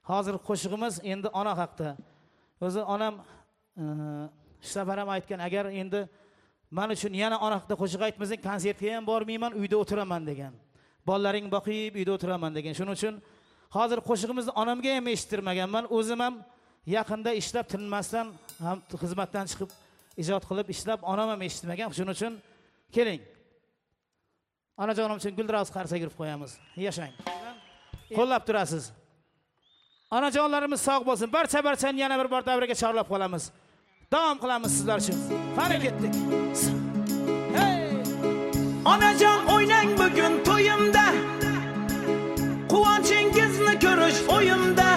Hozir qo'shig'imiz endi ona haqida. O'zi onam safaram aytgan, agar endi men uchun yana ona haqida qo'shiq aytmasang, konsertga ham bormayman, uyda o'tiraman degan. Bolalaring boqib, uyda o'tiraman degan. Shuning uchun hozir qo'shig'imizni onamga ham eshittirmaganman. O'zim ham yaqinda ishlab tinmasdan ham xizmatdan chiqib ijod qilib ishlab, onam ham eshitmagan. Shuning uchun keling. Onajonim uchun guldiroz qarsa kirib qo'yamiz. Yashang. Qo'llab turasiz. Onajonlarimiz sog' bo'lsin. Barcha-barchani yana bir bor davraga chorlab qolamiz. Davom qilamiz sizlar uchun. Qani ketdik. Hey! Onajon o'ynang bugun to'yimda. Quvonchingizni ko'rish o'yimda.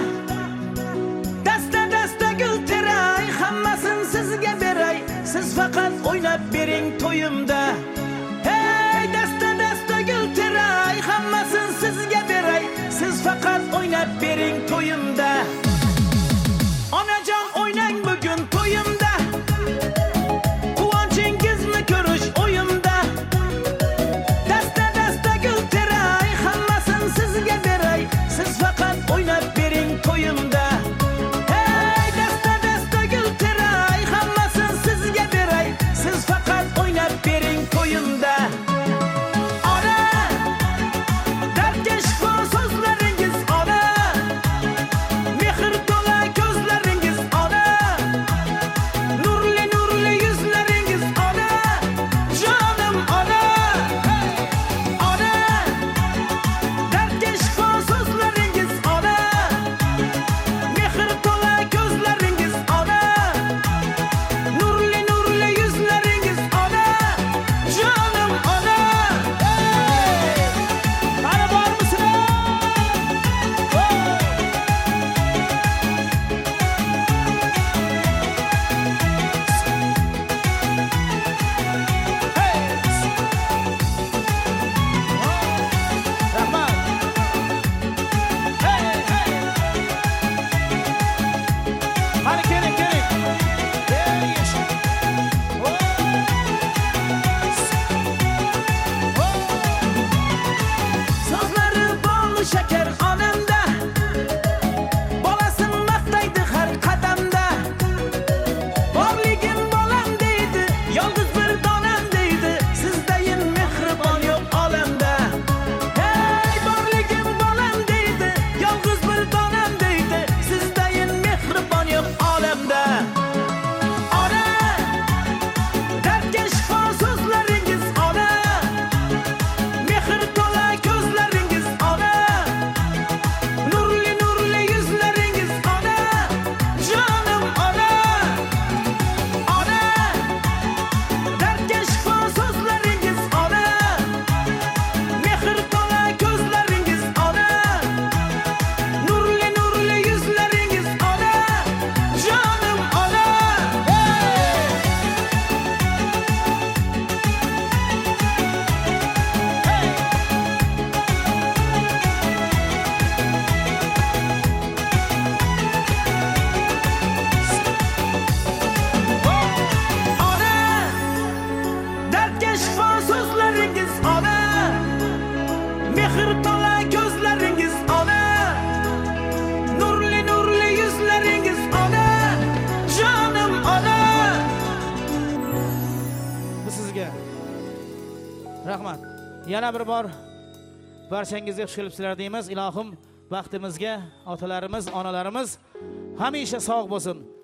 Dasta gul teray, hammasini sizga beray. Siz faqat o'ynab bering to'yimda. Hey, dasta gul teray, hammasini sizga beray. Siz faqat o'ynab bering to'yimda. Onajon o'ynang bugun to'yimda. Quvonchingizni ko'rish o'yimda. Dasta gul teray, hammasini sizga beray. Siz faqat o'ynab bering to'yimda. Hey, dasta gul teray, hammasini sizga beray. Siz faqat o'ynab bering to'yimda. Ona, dardga shifo so'zlaringiz ona. Mehr to'la ko'zlaringiz ona. Nurli yuzlaringiz ona. Jonim ona. Ona, dardga shifo so'zlaringiz ona. Mehr to'la ko'zlaringiz ona. Nurli yuzlaringiz ona. Jonim ona. Qani bormisizlar? Rahmat. Qani keling. So'zlari bol shakar onamda. Bolasin maqtaydi har qadamda. Borligim bolam deydi, yolg'iz bir donam deydi. Sizdayin mehribon yo'q olamda. Hey, borligim bolam deydi, yolg'iz bir donam deydi. Sizdayin mehribon yo'q olamda. Ona, dardga shifo so'zlaringiz ona. Mehr to'la ko'zlaringiz ona. Nurli yuzlaringiz ona. Jonim ona. Ona, dardga shifo so'zlaringiz ona. Mehr to'la ko'zlaringiz ona. Nurli yuzlaringiz ona. Jonim ona. Ona, dardga shifo so'zlaringiz ona. Mehr to'la ko'zlaringiz ona. Nurli yuzlaringiz ona. Jonim ona. Bu sizga. Rahmat. Yana bir bor barchangizga xush kelibsizlar deymiz. Ilohim baxtimizga otalarimiz, onalarimiz hamisha sog' bo'lsin.